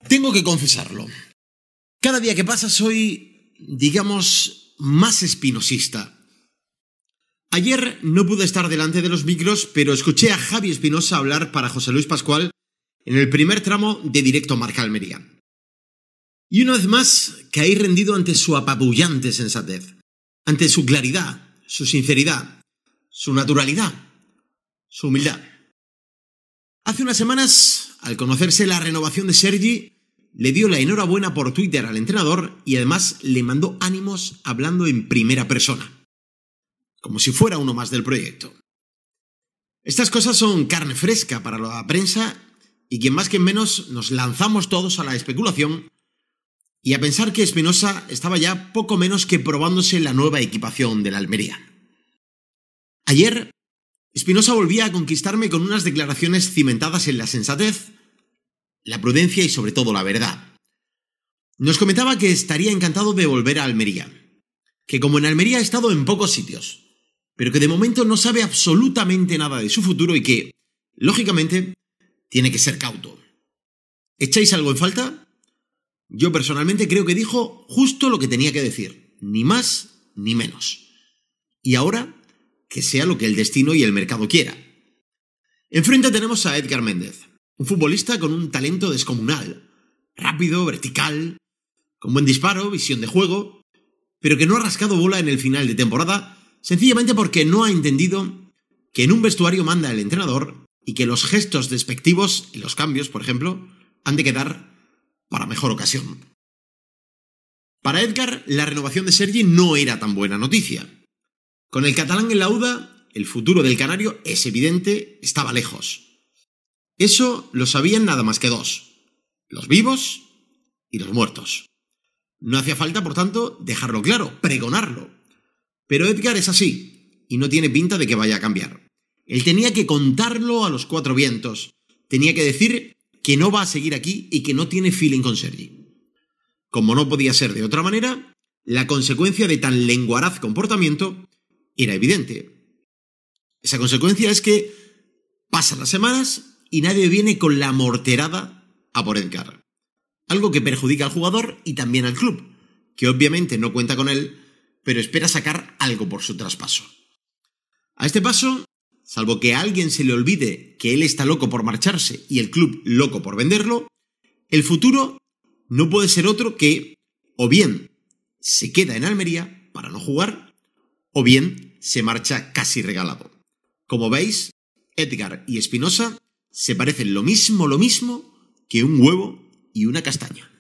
Tengo que confesarlo. Cada día que pasa soy, digamos, más espinosista. Ayer no pude estar delante de los micros, pero escuché a Javi Espinosa hablar para José Luis Pascual en el primer tramo de Directo Marca Almería. Y una vez más caí rendido ante su apabullante sensatez, ante su claridad, su sinceridad, su naturalidad, su humildad. Hace unas semanas, al conocerse la renovación de Sergi, le dio la enhorabuena por Twitter al entrenador y además le mandó ánimos hablando en primera persona, como si fuera uno más del proyecto. Estas cosas son carne fresca para la prensa y quien más que menos nos lanzamos todos a la especulación y a pensar que Espinosa estaba ya poco menos que probándose la nueva equipación de la Almería. Ayer, Espinosa volvía a conquistarme con unas declaraciones cimentadas en la sensatez, la prudencia y sobre todo la verdad. Nos comentaba que estaría encantado de volver a Almería, que como en Almería ha estado en pocos sitios, pero que de momento no sabe absolutamente nada de su futuro y que, lógicamente, tiene que ser cauto. ¿Echáis algo en falta? Yo personalmente creo que dijo justo lo que tenía que decir, ni más ni menos. Y ahora, que sea lo que el destino y el mercado quiera. Enfrente tenemos a Edgar Méndez, un futbolista con un talento descomunal, rápido, vertical, con buen disparo, visión de juego, pero que no ha rascado bola en el final de temporada, sencillamente porque no ha entendido que en un vestuario manda el entrenador y que los gestos despectivos en los cambios, por ejemplo, han de quedar para mejor ocasión. Para Edgar, la renovación de Sergi no era tan buena noticia. Con el catalán en la UDA, el futuro del canario, es evidente, estaba lejos. Eso lo sabían nada más que dos: los vivos y los muertos. No hacía falta, por tanto, dejarlo claro, pregonarlo. Pero Edgar es así, y no tiene pinta de que vaya a cambiar. Él tenía que contarlo a los cuatro vientos. Tenía que decir que no va a seguir aquí y que no tiene feeling con Sergi. Como no podía ser de otra manera, la consecuencia de tan lenguaraz comportamiento era evidente. Esa consecuencia es que pasan las semanas y nadie viene con la morterada a por Edgar. Algo que perjudica al jugador y también al club, que obviamente no cuenta con él, pero espera sacar algo por su traspaso. A este paso, salvo que a alguien se le olvide que él está loco por marcharse y el club loco por venderlo, el futuro no puede ser otro que o bien se queda en Almería para no jugar, o bien se marcha casi regalado. Como veis, Edgar y Espinosa se parecen lo mismo que un huevo y una castaña.